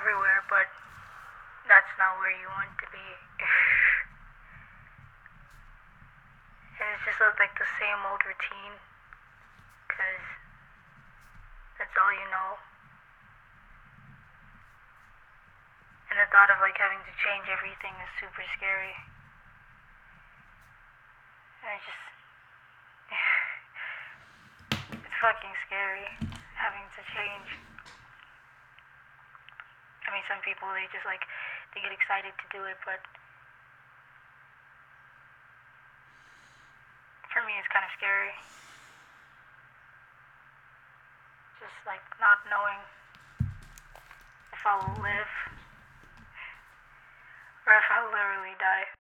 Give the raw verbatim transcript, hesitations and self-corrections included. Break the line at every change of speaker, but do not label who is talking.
everywhere, but that's not where you want to be. And it's just like the same old routine, because that's all you know. And the thought of like having to change everything is super scary. And I just, it's fucking scary having to change. I mean, some people, they just like, they get excited to do it, but for me, it's kind of scary. Just like not knowing if I will live or if I'll literally die.